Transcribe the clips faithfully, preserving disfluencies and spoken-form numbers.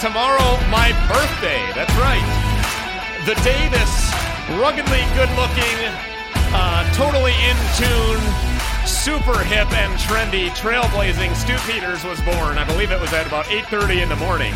tomorrow my birthday. That's right. The day this ruggedly good-looking, uh, totally in tune, super hip and trendy, trailblazing Stu Peters was born. I believe it was at about eight thirty in the morning.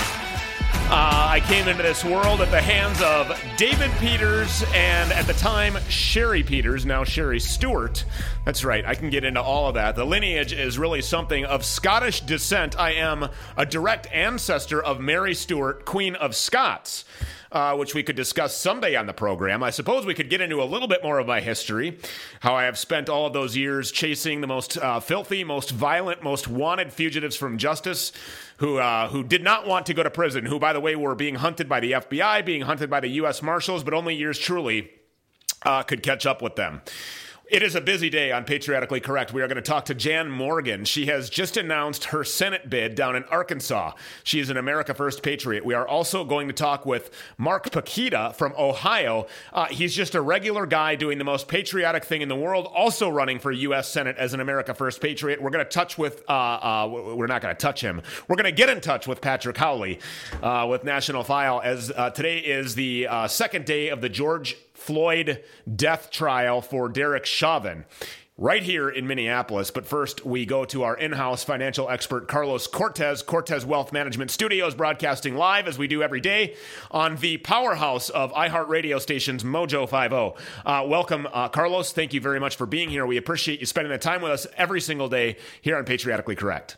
Uh, I came into this world at the hands of David Peters and, at the time, Sherry Peters, now Sherry Stewart. That's right, I can get into all of that. The lineage is really something of Scottish descent. I am a direct ancestor of Mary Stuart, Queen of Scots, uh, which we could discuss someday on the program. I suppose we could get into a little bit more of my history, how I have spent all of those years chasing the most uh, filthy, most violent, most wanted fugitives from justice, who uh, who did not want to go to prison, who, by the way, were being hunted by the F B I, being hunted by the U S Marshals, but only years truly uh, could catch up with them. It is a busy day on Patriotically Correct. We are going to talk to Jan Morgan. She has just announced her Senate bid down in Arkansas. She is an America First Patriot. We are also going to talk with Mark Pakita from Ohio. Uh, he's just a regular guy doing the most patriotic thing in the world, also running for U S Senate as an America First Patriot. We're going to touch with, uh, uh, we're not going to touch him. We're going to get in touch with Patrick Howley uh, with National File, as uh, today is the uh, second day of the George Floyd death trial for Derek Chauvin right here in Minneapolis. But first, we go to our in-house financial expert, Carlos Cortez, Cortez Wealth Management Studios, broadcasting live, as we do every day, on the powerhouse of iHeartRadio stations, Mojo fifty. Uh, welcome, uh, Carlos. Thank you very much for being here. We appreciate you spending the time with us every single day here on Patriotically Correct.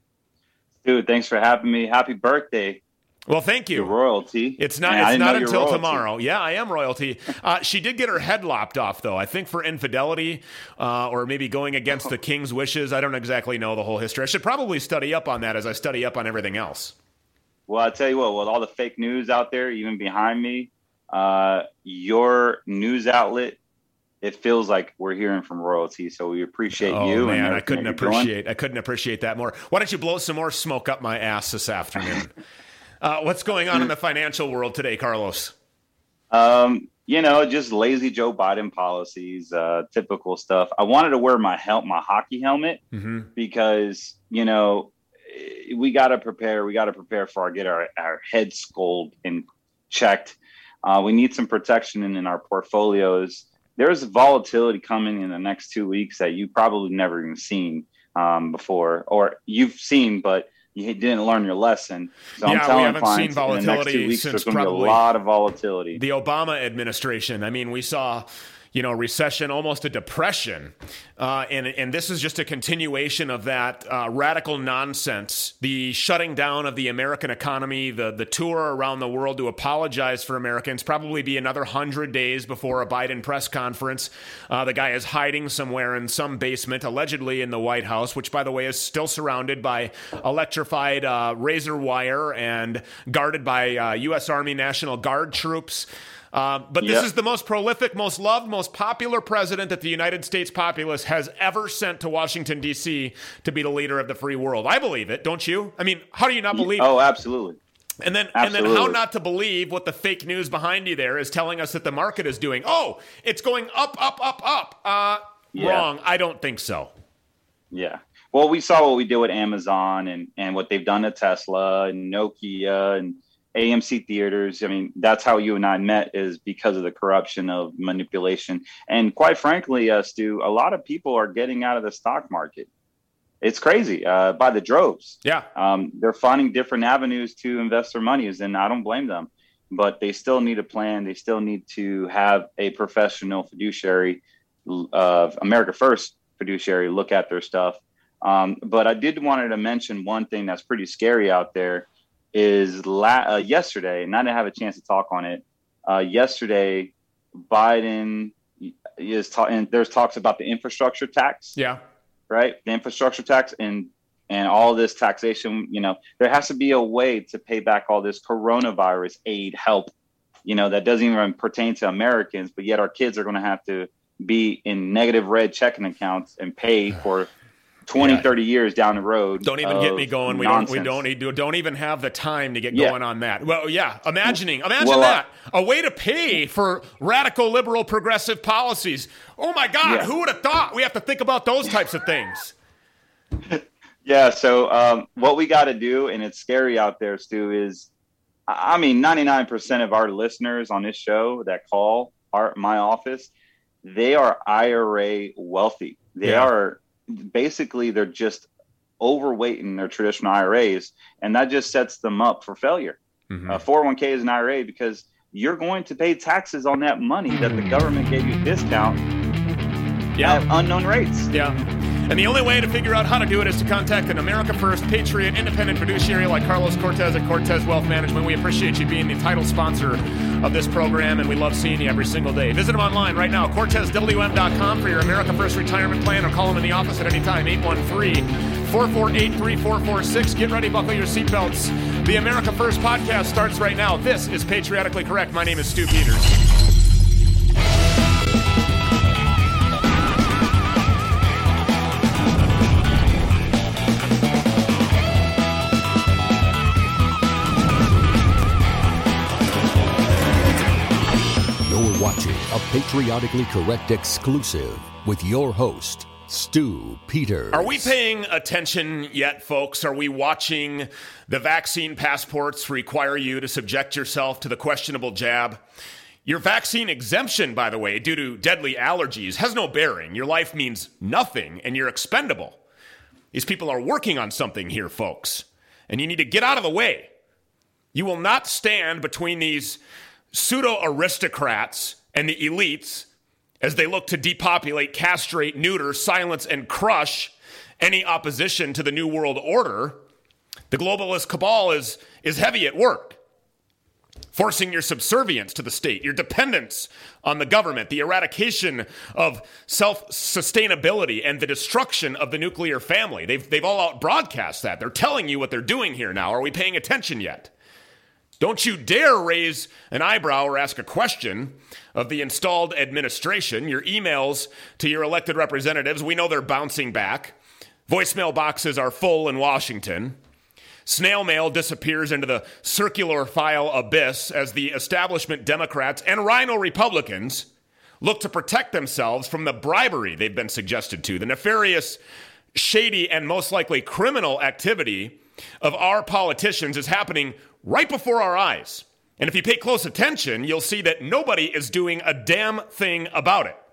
Dude, thanks for having me. Happy birthday. Well, thank you. You're royalty. It's not. Man, it's not until royalty. tomorrow. Yeah, I am royalty. Uh, she did get her head lopped off, though. I think for infidelity, uh, or maybe going against the king's wishes. I don't exactly know the whole history. I should probably study up on that as I study up on everything else. Well, I tell you what. With all the fake news out there, even behind me, uh, your news outlet, it feels like we're hearing from royalty. So we appreciate oh, you. Man, and I couldn't appreciate. I couldn't appreciate that more. Why don't you blow some more smoke up my ass this afternoon? Uh, what's going on in the financial world today, Carlos? Um, you know, just lazy Joe Biden policies, uh, typical stuff. I wanted to wear my hel- my hockey helmet mm-hmm. because, you know, we got to prepare. We got to prepare for our get our, our head skulled and checked. Uh, we need some protection in, in our portfolios. There's volatility coming in the next two weeks that you probably never even seen um, before, or you've seen, but you didn't learn your lesson. So yeah, I'm telling we haven't clients seen volatility in the next two weeks, since there's going to probably be a lot of volatility. The Obama administration. I mean, we saw, you know, recession, almost a depression. Uh, and, and this is just a continuation of that uh, radical nonsense, the shutting down of the American economy, the, the tour around the world to apologize for Americans, probably be another hundred days before a Biden press conference. Uh, the guy is hiding somewhere in some basement, allegedly in the White House, which, by the way, is still surrounded by electrified uh, razor wire and guarded by uh, U S Army National Guard troops. Uh, but this yep. is the most prolific, most loved, most popular president that the United States populace has ever sent to Washington, D C to be the leader of the free world. I believe it, don't you? I mean, how do you not believe oh, it? Oh, absolutely. And then, absolutely. and then how not to believe what the fake news behind you there is telling us that the market is doing? Oh, it's going up, up, up, up. Uh, yeah. Wrong. I don't think so. Yeah. Well, we saw what we did with Amazon and, and what they've done to Tesla and Nokia and A M C theaters. I mean, that's how you and I met, is because of the corruption of manipulation. And quite frankly, uh, Stu, a lot of people are getting out of the stock market. It's crazy uh, by the droves. Yeah. Um, they're finding different avenues to invest their monies, and I don't blame them. But they still need a plan. They still need to have a professional fiduciary, uh, America First fiduciary, look at their stuff. Um, but I did wanted to mention one thing that's pretty scary out there. Is la- uh, yesterday, and I didn't have a chance to talk on it. Uh, yesterday, Biden is talking, and there's talks about the infrastructure tax. Yeah. Right. The infrastructure tax and and all this taxation. You know, there has to be a way to pay back all this coronavirus aid help, you know, that doesn't even pertain to Americans, but yet our kids are going to have to be in negative red checking accounts and pay for twenty, yeah. thirty years down the road. Don't even get me going. We nonsense. don't, we don't need to, don't even have the time to get yeah. going on that. Well, yeah. Imagining, imagine well, that uh, a way to pay for radical, liberal, progressive policies. Oh my God. Yeah. Who would have thought? We have to think about those types of things. Yeah. So um, what we got to do, and it's scary out there, Stu, is I mean, ninety-nine percent of our listeners on this show that call our my office, they are I R A wealthy. They yeah. are basically, they're just overweight in their traditional I R As, and that just sets them up for failure. Mm-hmm. Uh, four oh one k is an I R A because you're going to pay taxes on that money that the government gave you a discount yeah. at unknown rates. Yeah. And the only way to figure out how to do it is to contact an America First, Patriot, independent fiduciary like Carlos Cortez at Cortez Wealth Management. We appreciate you being the title sponsor of this program, and we love seeing you every single day. Visit them online right now, cortez w m dot com for your America First retirement plan, or call them in the office at any time, eight one three, four four eight, three four four six. Get ready, buckle your seatbelts. The America First podcast starts right now. This is Patriotically Correct. My name is Stu Peters. Watching a Patriotically Correct exclusive with your host, Stu Peters. Are we paying attention yet, folks? Are we watching the vaccine passports require you to subject yourself to the questionable jab? Your vaccine exemption, by the way, due to deadly allergies, has no bearing. Your life means nothing, and you're expendable. These people are working on something here, folks, and you need to get out of the way. You will not stand between these pseudo-aristocrats and the elites as they look to depopulate, castrate, neuter, silence, and crush any opposition to the New World Order. The globalist cabal is, is heavy at work, forcing your subservience to the state, your dependence on the government, the eradication of self-sustainability, and the destruction of the nuclear family. They've, they've all out broadcast that. They're telling you what they're doing here now. Are we paying attention yet? Don't you dare raise an eyebrow or ask a question of the installed administration. Your emails to your elected representatives, we know they're bouncing back. Voicemail boxes are full in Washington. Snail mail disappears into the circular file abyss as the establishment Democrats and rhino Republicans look to protect themselves from the bribery they've been suggested to, the nefarious, shady, and most likely criminal activity of our politicians is happening right before our eyes. And if you pay close attention, you'll see that nobody is doing a damn thing about it.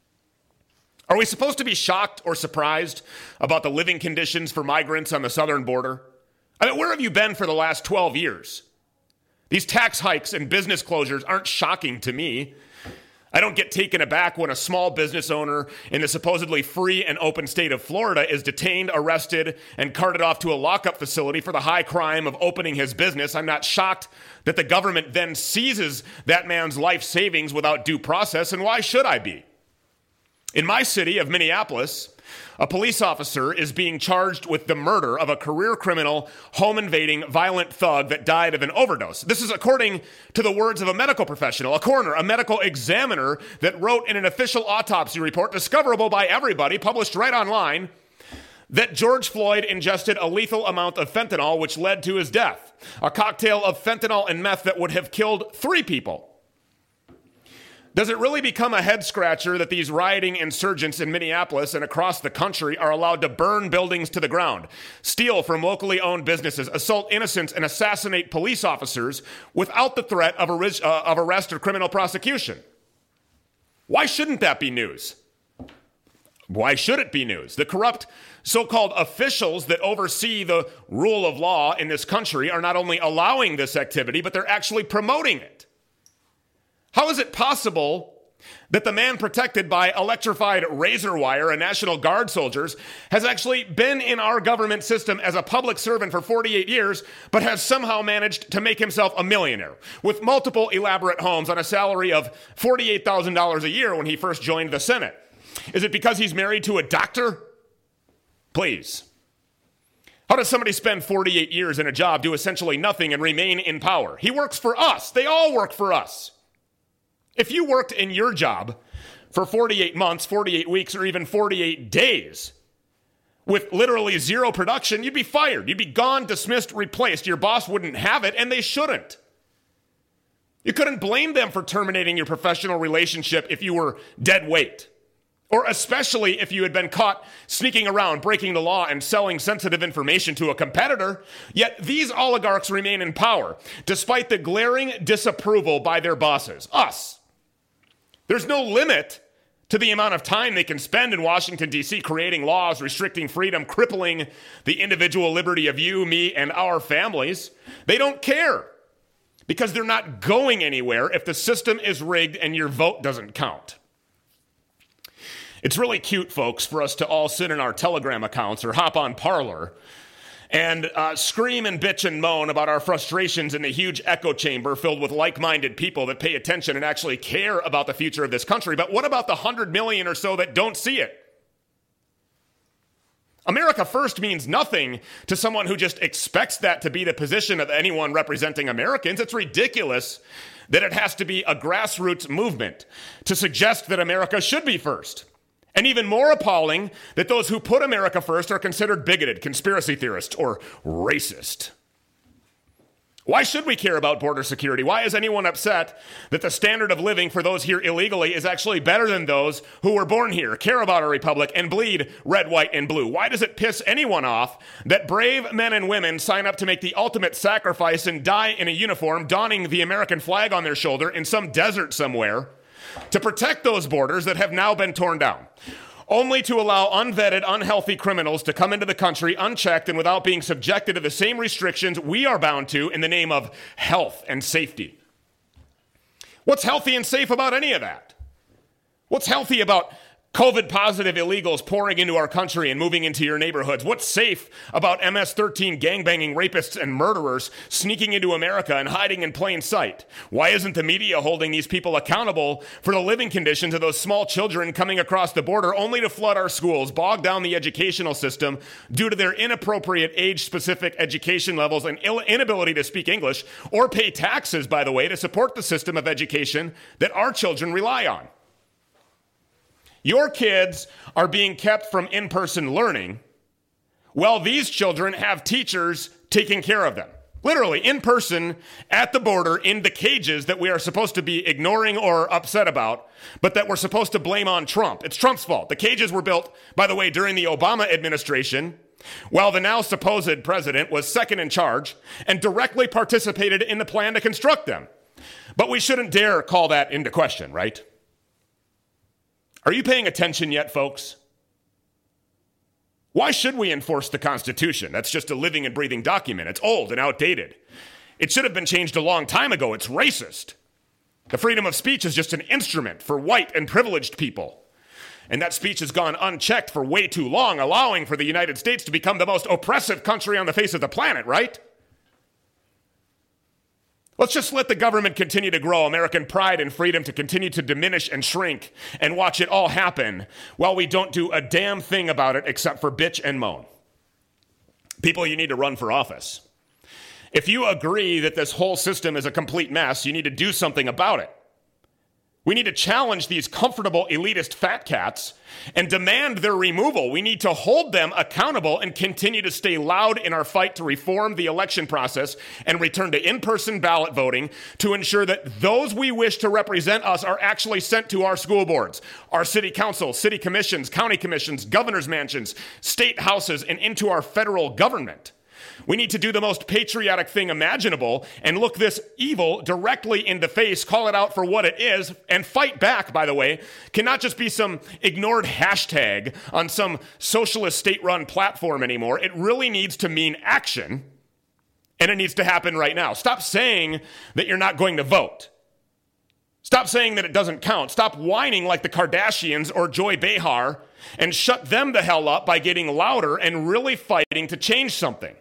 Are we supposed to be shocked or surprised about the living conditions for migrants on the southern border? I mean, where have you been for the last twelve years? These tax hikes and business closures aren't shocking to me. I don't get taken aback when a small business owner in the supposedly free and open state of Florida is detained, arrested, and carted off to a lockup facility for the high crime of opening his business. I'm not shocked that the government then seizes that man's life savings without due process, and why should I be? In my city of Minneapolis, a police officer is being charged with the murder of a career criminal, home-invading, violent thug that died of an overdose. This is according to the words of a medical professional, a coroner, a medical examiner that wrote in an official autopsy report, discoverable by everybody, published right online, that George Floyd ingested a lethal amount of fentanyl, which led to his death. A cocktail of fentanyl and meth that would have killed three people. Does it really become a head-scratcher that these rioting insurgents in Minneapolis and across the country are allowed to burn buildings to the ground, steal from locally owned businesses, assault innocents, and assassinate police officers without the threat of, ar- uh, of arrest or criminal prosecution? Why shouldn't that be news? Why should it be news? The corrupt so-called officials that oversee the rule of law in this country are not only allowing this activity, but they're actually promoting it. How is it possible that the man protected by electrified razor wire and National Guard soldiers has actually been in our government system as a public servant for forty-eight years, but has somehow managed to make himself a millionaire with multiple elaborate homes on a salary of forty-eight thousand dollars a year when he first joined the Senate? Is it because he's married to a doctor? Please. How does somebody spend forty-eight years in a job, do essentially nothing, and remain in power? He works for us. They all work for us. If you worked in your job for forty-eight months, forty-eight weeks, or even forty-eight days with literally zero production, you'd be fired. You'd be gone, dismissed, replaced. Your boss wouldn't have it, and they shouldn't. You couldn't blame them for terminating your professional relationship if you were dead weight Or especially if you had been caught sneaking around, breaking the law, and selling sensitive information to a competitor. Yet these oligarchs remain in power, despite the glaring disapproval by their bosses, us. There's no limit to the amount of time they can spend in Washington, D C, creating laws, restricting freedom, crippling the individual liberty of you, me, and our families. They don't care because they're not going anywhere if the system is rigged and your vote doesn't count. It's really cute, folks, for us to all sit in our Telegram accounts or hop on Parler and uh, scream and bitch and moan about our frustrations in the huge echo chamber filled with like-minded people that pay attention and actually care about the future of this country. But what about the hundred million or so that don't see it? America first means nothing to someone who just expects that to be the position of anyone representing Americans. It's ridiculous that it has to be a grassroots movement to suggest that America should be first. And even more appalling, that those who put America first are considered bigoted, conspiracy theorists, or racist. Why should we care about border security? Why is anyone upset that the standard of living for those here illegally is actually better than those who were born here, care about our republic, and bleed red, white, and blue? Why does it piss anyone off that brave men and women sign up to make the ultimate sacrifice and die in a uniform, donning the American flag on their shoulder in some desert somewhere, to protect those borders that have now been torn down, only to allow unvetted, unhealthy criminals to come into the country unchecked and without being subjected to the same restrictions we are bound to in the name of health and safety? What's healthy and safe about any of that? What's healthy about COVID-positive illegals pouring into our country and moving into your neighborhoods? What's safe about M S thirteen gangbanging rapists and murderers sneaking into America and hiding in plain sight? Why isn't the media holding these people accountable for the living conditions of those small children coming across the border only to flood our schools, bog down the educational system due to their inappropriate age-specific education levels and inability to speak English or pay taxes, by the way, to support the system of education that our children rely on? Your kids are being kept from in-person learning, while these children have teachers taking care of them. Literally, in person, at the border, in the cages that we are supposed to be ignoring or upset about, but that we're supposed to blame on Trump. It's Trump's fault. The cages were built, by the way, during the Obama administration, while the now supposed president was second in charge and directly participated in the plan to construct them. But we shouldn't dare call that into question, right? Are you paying attention yet, folks? Why should we enforce the Constitution? That's just a living and breathing document. It's old and outdated. It should have been changed a long time ago. It's racist. The freedom of speech is just an instrument for white and privileged people. And that speech has gone unchecked for way too long, allowing for the United States to become the most oppressive country on the face of the planet, right? Let's just let the government continue to grow, American pride and freedom to continue to diminish and shrink, and watch it all happen while we don't do a damn thing about it except for bitch and moan. People, you need to run for office. If you agree that this whole system is a complete mess, you need to do something about it. We need to challenge these comfortable elitist fat cats and demand their removal. We need to hold them accountable and continue to stay loud in our fight to reform the election process and return to in-person ballot voting to ensure that those we wish to represent us are actually sent to our school boards, our city councils, city commissions, county commissions, governor's mansions, state houses, and into our federal government. We need to do the most patriotic thing imaginable and look this evil directly in the face, call it out for what it is, and fight back, by the way, cannot just be some ignored hashtag on some socialist state-run platform anymore. It really needs to mean action, and it needs to happen right now. Stop saying that you're not going to vote. Stop saying that it doesn't count. Stop whining like the Kardashians or Joy Behar and shut them the hell up by getting louder and really fighting to change something.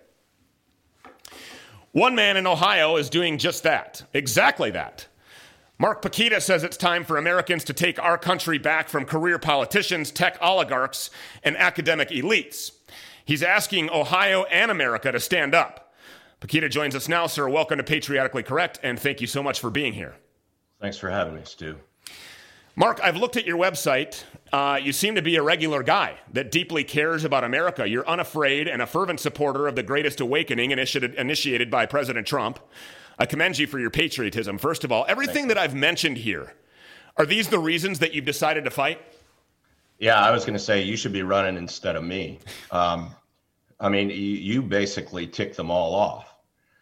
One man in Ohio is doing just that, exactly that. Mark Pakita says it's time for Americans to take our country back from career politicians, tech oligarchs, and academic elites. He's asking Ohio and America to stand up. Pakita joins us now, sir. Welcome to Patriotically Correct, and thank you so much for being here. Thanks for having me, Stu. Mark, I've looked at your website. Uh, you seem to be a regular guy that deeply cares about America. You're unafraid and a fervent supporter of the Greatest Awakening initiated, initiated by President Trump. I commend you for your patriotism. First of all, everything that I've mentioned here, are these the reasons that you've decided to fight? Yeah, I was going to say you should be running instead of me. Um, I mean, you, you basically tick them all off.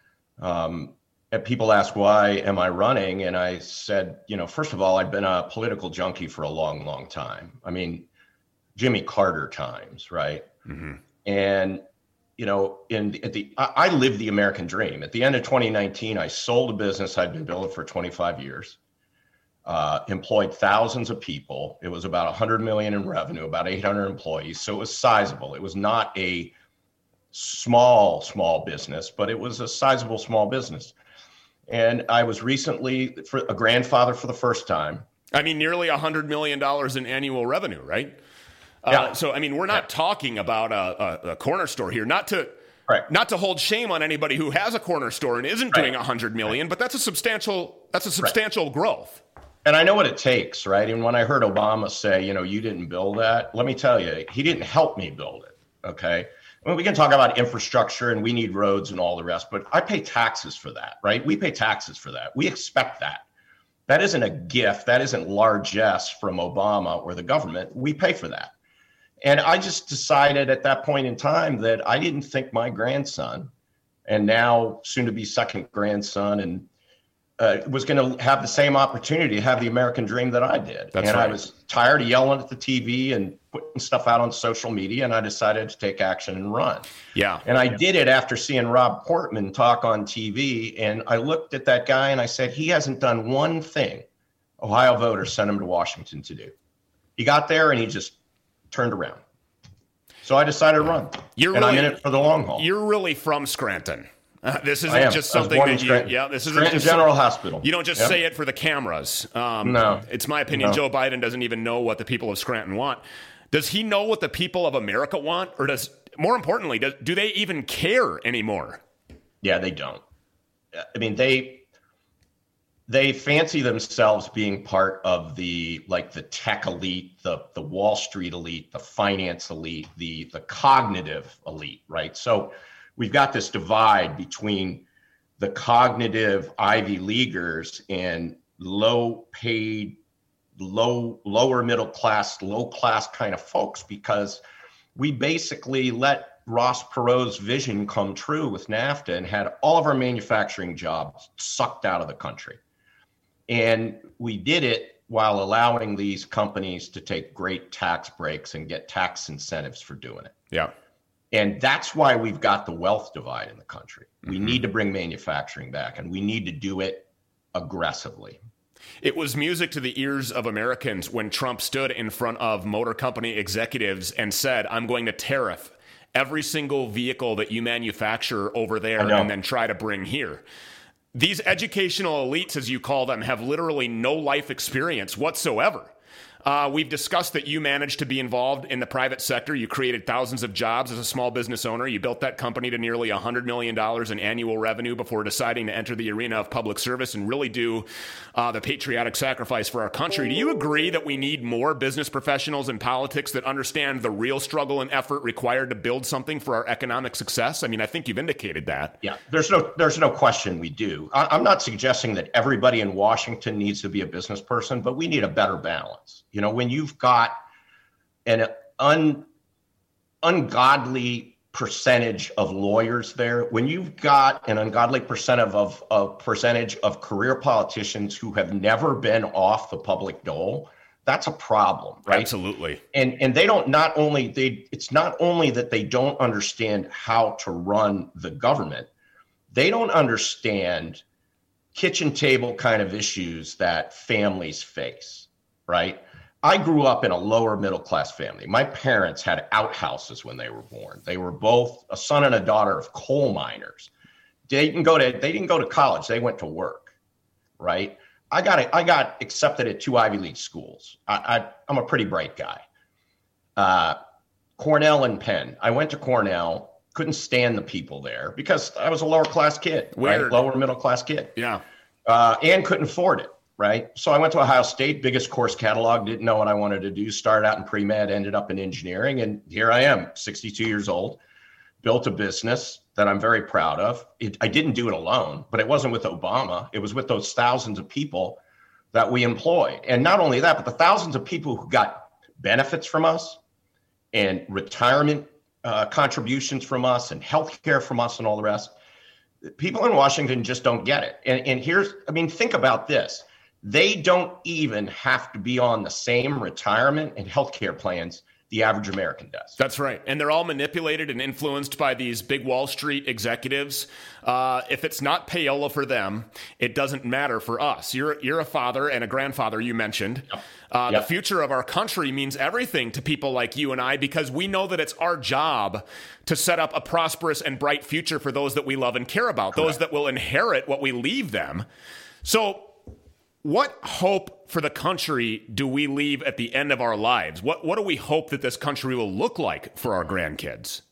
Um, and people ask, why am I running? And I said, you know, first of all, I've been a political junkie for a long, long time. I mean, Jimmy Carter times, right? Mm-hmm. And, you know, in at the I, I lived the American dream. At the end of twenty nineteen, I sold a business I'd been building for twenty-five years. Uh, employed thousands of people. It was about one hundred million in revenue, about eight hundred employees. So it was sizable. It was not a small, small business, but it was a sizable small business. And I was recently for a grandfather for the first time. I mean, nearly one hundred million dollars in annual revenue, right? Uh, yeah. So, I mean, we're not yeah. talking about a, a, a corner store here. Not to right. not to hold shame on anybody who has a corner store and isn't right. doing one hundred million dollars, right. but that's a substantial that's a substantial right. growth. And I know what it takes, right? And when I heard Obama say, you know, you didn't build that, let me tell you, he didn't help me build it, okay? I mean, we can talk about infrastructure and we need roads and all the rest, but I pay taxes for that, right? We pay taxes for that. We expect that. That isn't a gift. That isn't largesse from Obama or the government. We pay for that. And I just decided at that point in time that I didn't think my grandson, and now soon to be second grandson, and Uh, was going to have the same opportunity to have the American dream that I did. That's and right. I was tired of yelling at the T V and putting stuff out on social media, and I decided to take action and run. Yeah. And I did it after seeing Rob Portman talk on T V, and I looked at that guy and I said, he hasn't done one thing Ohio voters sent him to Washington to do. He got there and he just turned around. So I decided to run. You're and really, I'm in it for the long haul. You're really from Scranton. Uh, this isn't just something that you, yeah, this isn't Scranton just General Hospital. You don't just yep. say it for the cameras. Um, no. It's my opinion. No. Joe Biden doesn't even know what the people of Scranton want. Does he know what the people of America want? Or does, more importantly, does, do they even care anymore? Yeah, they don't. I mean, they, they fancy themselves being part of the, like the tech elite, the, the Wall Street elite, the finance elite, the, the cognitive elite, right? So we've got this divide between the cognitive Ivy Leaguers and low paid, low, lower middle class, low class kind of folks, because we basically let Ross Perot's vision come true with NAFTA and had all of our manufacturing jobs sucked out of the country. And we did it while allowing these companies to take great tax breaks and get tax incentives for doing it. Yeah. And that's why we've got the wealth divide in the country. We Mm-hmm. need to bring manufacturing back, and we need to do it aggressively. It was music to the ears of Americans when Trump stood in front of motor company executives and said, I'm going to tariff every single vehicle that you manufacture over there and then try to bring here. These educational elites, as you call them, have literally no life experience whatsoever. Uh, we've discussed that you managed to be involved in the private sector. You created thousands of jobs as a small business owner. You built that company to nearly one hundred million dollars in annual revenue before deciding to enter the arena of public service and really do uh, the patriotic sacrifice for our country. Do you agree that we need more business professionals in politics that understand the real struggle and effort required to build something for our economic success? I mean, I think you've indicated that. Yeah, there's no there's no question we do. I, I'm not suggesting that everybody in Washington needs to be a business person, but we need a better balance. You know, when you've got an un, ungodly percentage of lawyers there, when you've got an ungodly percent of, of, of percentage of career politicians who have never been off the public dole, that's a problem, right? Absolutely. And and they don't not only they it's not only that they don't understand how to run the government, they don't understand kitchen table kind of issues that families face, right? I grew up in a lower middle class family. My parents had outhouses when they were born. They were both a son and a daughter of coal miners. They didn't go to they didn't go to college. They went to work, right? I got I got accepted at two Ivy League schools. I, I I'm a pretty bright guy. Uh, Cornell and Penn. I went to Cornell. Couldn't stand the people there because I was a lower class kid, Weird. right? Lower middle class kid. Yeah, uh, and couldn't afford it. Right. So I went to Ohio State, biggest course catalog, didn't know what I wanted to do, started out in pre-med, ended up in engineering. And here I am, sixty-two years old, built a business that I'm very proud of. It, I didn't do it alone, but it wasn't with Obama. It was with those thousands of people that we employed. And not only that, but the thousands of people who got benefits from us and retirement uh, contributions from us and healthcare from us and all the rest. People in Washington just don't get it. And, and here's, I mean, think about this. They don't even have to be on the same retirement and healthcare plans the average American does. That's right. And they're all manipulated and influenced by these big Wall Street executives. Uh, if it's not payola for them, it doesn't matter for us. You're you're a father and a grandfather, you mentioned. Yep. Uh, yep. The future of our country means everything to people like you and I, because we know that it's our job to set up a prosperous and bright future for those that we love and care about, Correct. Those that will inherit what we leave them. So what hope for the country do we leave at the end of our lives? What what do we hope that this country will look like for our grandkids?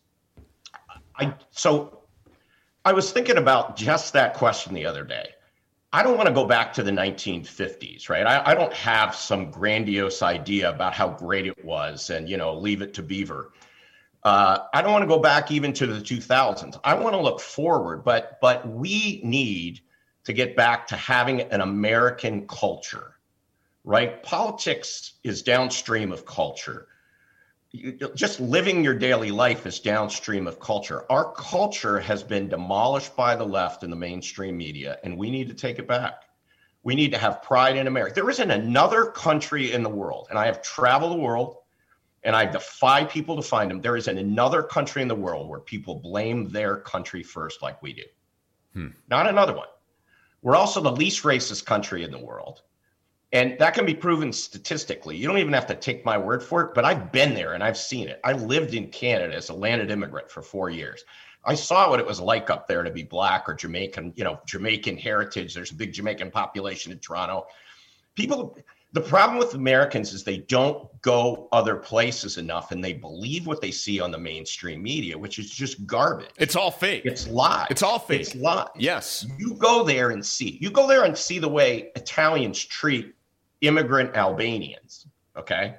I so I was thinking about just that question the other day. I don't want to go back to the nineteen fifties, right? I, I don't have some grandiose idea about how great it was and, you know, leave it to Beaver. Uh, I don't want to go back even to the two thousands. I want to look forward, but but we need to get back to having an American culture, right? Politics is downstream of culture. You, just living your daily life is downstream of culture. Our culture has been demolished by the left and the mainstream media, and we need to take it back. We need to have pride in America. There isn't another country in the world, and I have traveled the world, and I defy people to find them. There isn't another country in the world where people blame their country first like we do. Hmm. Not another one. We're also the least racist country in the world. And that can be proven statistically. You don't even have to take my word for it, but I've been there and I've seen it. I lived in Canada as a landed immigrant for four years. I saw what it was like up there to be Black or Jamaican, you know, Jamaican heritage. There's a big Jamaican population in Toronto. People, the problem with Americans is they don't go other places enough, and they believe what they see on the mainstream media, which is just garbage. It's all fake. It's lies. It's all fake. It's lies. Yes. You go there and see. You go there and see the way Italians treat immigrant Albanians, okay?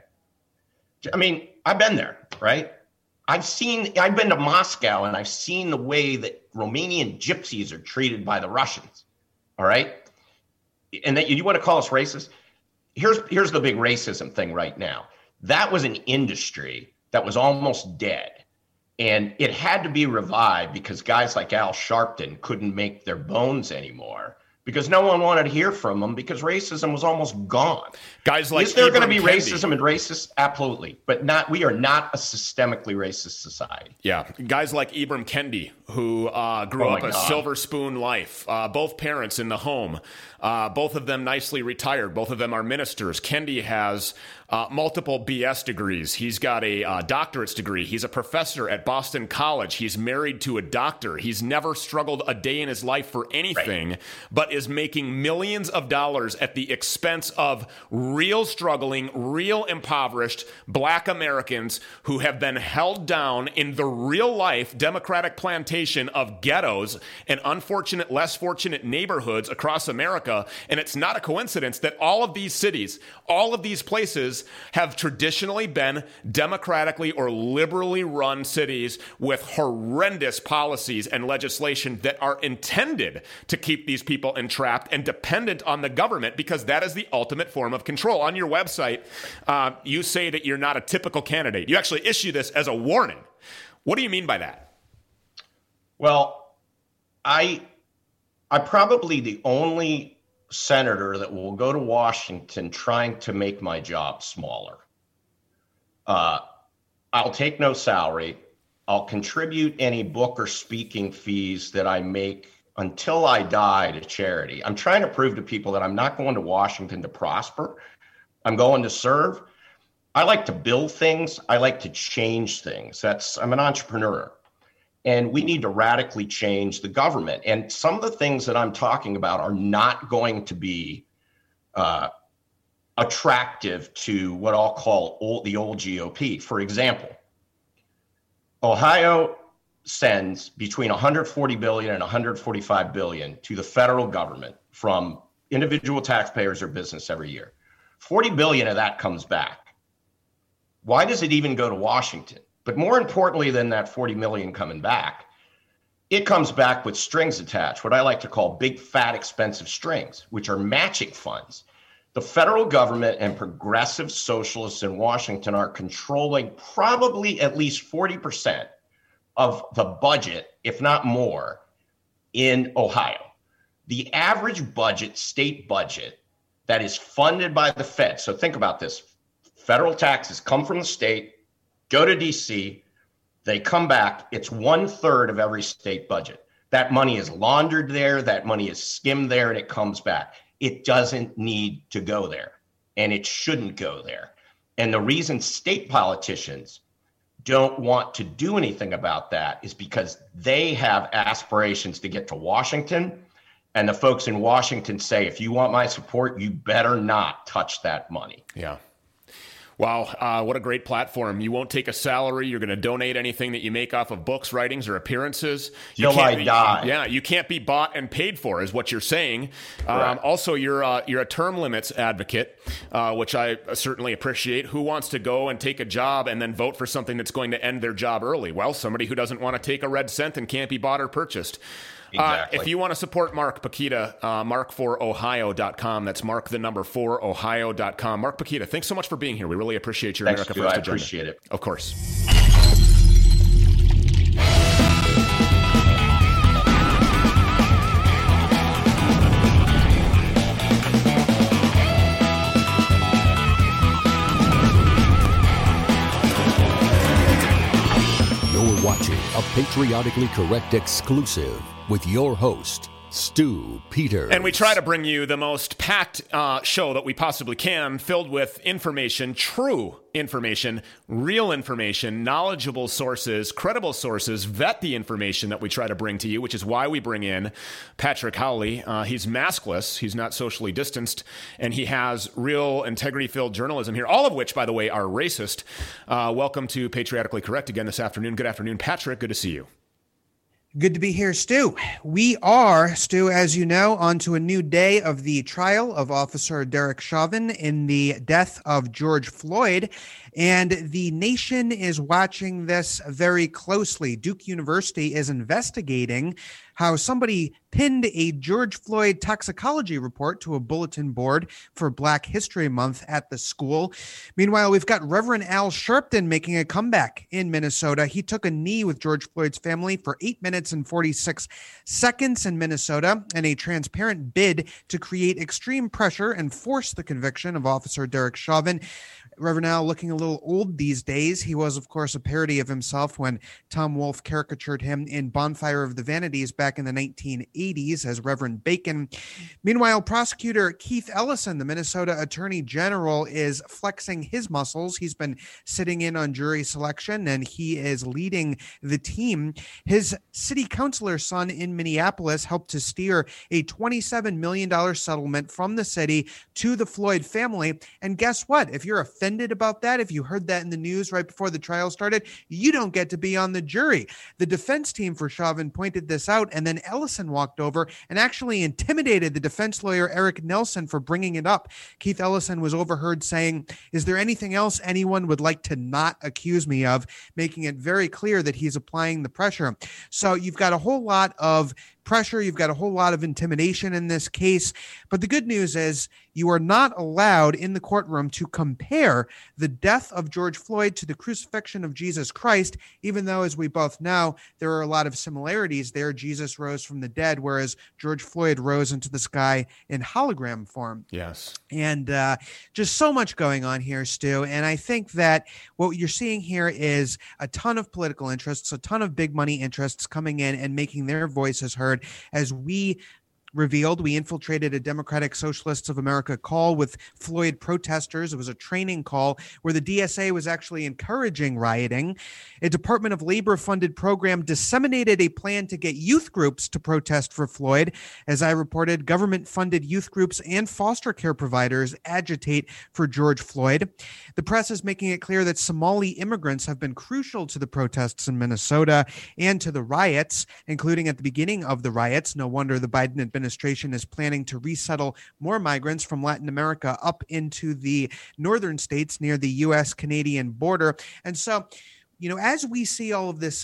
I mean, I've been there, right? I've seen, I've been to Moscow, and I've seen the way that Romanian gypsies are treated by the Russians, all right? And that you want to call us racist? Here's here's the big racism thing right now. That was an industry that was almost dead. And it had to be revived because guys like Al Sharpton couldn't make their bones anymore because no one wanted to hear from them because racism was almost gone. Guys like Is there going to be Kendi. racism and racists? Absolutely. But not. We are not a systemically racist society. Yeah. Guys like Ibram Kendi, who uh, grew Oh my up a God. silver spoon life, uh, both parents in the home, uh, both of them nicely retired. Both of them are ministers. Kendi has uh, multiple B S degrees. He's got a uh, doctorate's degree. He's a professor at Boston College. He's married to a doctor. He's never struggled a day in his life for anything, right. but is making millions of dollars at the expense of real struggling, real impoverished Black Americans who have been held down in the real life Democratic plantation of ghettos and unfortunate, less fortunate neighborhoods across America. And it's not a coincidence that all of these cities, all of these places have traditionally been democratically or liberally run cities with horrendous policies and legislation that are intended to keep these people entrapped and dependent on the government, because that is the ultimate form of control. On your website, uh, you say that you're not a typical candidate. You actually issue this as a warning. What do you mean by that? Well, I, I'm probably the only senator that will go to Washington trying to make my job smaller. Uh, I'll take no salary. I'll contribute any book or speaking fees that I make until I die to charity. I'm trying to prove to people that I'm not going to Washington to prosper. I'm going to serve. I like to build things. I like to change things. That's, I'm an entrepreneur. And we need to radically change the government. And some of the things that I'm talking about are not going to be uh, attractive to what I'll call old, the old G O P. For example, Ohio sends between one hundred forty billion and one hundred forty-five billion to the federal government from individual taxpayers or business every year. forty billion of that comes back. Why does it even go to Washington? But more importantly than that forty million coming back, it comes back with strings attached, what I like to call big, fat, expensive strings, which are matching funds. The federal government and progressive socialists in Washington are controlling probably at least forty percent of the budget, if not more, in Ohio. The average budget, state budget, that is funded by the Fed. So think about this. Federal taxes come from the state, go to D C, they come back. It's one third of every state budget. That money is laundered there. That money is skimmed there, and it comes back. It doesn't need to go there, and it shouldn't go there. And the reason state politicians don't want to do anything about that is because they have aspirations to get to Washington. And the folks in Washington say, if you want my support, you better not touch that money. Yeah. Wow. Uh, what a great platform. You won't take a salary. You're going to donate anything that you make off of books, writings, or appearances. You Till I die. Yeah. You can't be bought and paid for is what you're saying. Um, also, you're, uh, you're a term limits advocate, uh, which I certainly appreciate. Who wants to go and take a job and then vote for something that's going to end their job early? Well, somebody who doesn't want to take a red cent and can't be bought or purchased. Exactly. Uh, if you want to support Mark Paquita, uh, mark for ohio dot com. That's Mark the number four ohio dot com. Mark Paquita, thanks so much for being here. We really appreciate your Thanks, America Stu. First I agenda. appreciate it. Of course. You're watching a Patriotically Correct exclusive with your host, Stu Peters. And we try to bring you the most packed uh, show that we possibly can, filled with information, true information, real information, knowledgeable sources, credible sources, vet the information that we try to bring to you, which is why we bring in Patrick Howley. Uh, he's maskless. He's not socially distanced, and he has real integrity-filled journalism here, all of which, by the way, are racist. Uh, welcome to Patriotically Correct again this afternoon. Good afternoon, Patrick. Good to see you. Good to be here, Stu. We are, Stu, as you know, on to a new day of the trial of Officer Derek Chauvin in the death of George Floyd. And the nation is watching this very closely. Duke University is investigating how somebody pinned a George Floyd toxicology report to a bulletin board for Black History Month at the school. Meanwhile, we've got Reverend Al Sharpton making a comeback in Minnesota. He took a knee with George Floyd's family for eight minutes and forty-six seconds in Minnesota in a transparent bid to create extreme pressure and force the conviction of Officer Derek Chauvin. Reverend Al looking a little old these days. He was, of course, a parody of himself when Tom Wolfe caricatured him in Bonfire of the Vanities back in the nineteen eighties as Reverend Bacon. Meanwhile, prosecutor Keith Ellison, the Minnesota Attorney General, is flexing his muscles. He's been sitting in on jury selection, and he is leading the team. His city councilor son in Minneapolis helped to steer a twenty-seven million dollars settlement from the city to the Floyd family. And guess what? If you're offended about that, if you heard that in the news right before the trial started, you don't get to be on the jury. The defense team for Chauvin pointed this out, and then Ellison walked over and actually intimidated the defense lawyer Eric Nelson for bringing it up. Keith Ellison was overheard saying, "Is there anything else anyone would like to not accuse me of?" making it very clear that he's applying the pressure. So you've got a whole lot of pressure. You've got a whole lot of intimidation in this case. But the good news is you are not allowed in the courtroom to compare the death of George Floyd to the crucifixion of Jesus Christ, even though, as we both know, there are a lot of similarities there. Jesus rose from the dead, whereas George Floyd rose into the sky in hologram form. Yes. And uh, just so much going on here, Stu. And I think that what you're seeing here is a ton of political interests, a ton of big money interests coming in and making their voices heard. As we revealed, we infiltrated a Democratic Socialists of America call with Floyd protesters. It was a training call where the D S A was actually encouraging rioting. A Department of Labor funded program disseminated a plan to get youth groups to protest for Floyd. As I reported, government funded youth groups and foster care providers agitate for George Floyd. The press is making it clear that Somali immigrants have been crucial to the protests in Minnesota and to the riots, including at the beginning of the riots. No wonder the Biden administration administration is planning to resettle more migrants from Latin America up into the northern states near the U S Canadian border. And so, you know, as we see all of this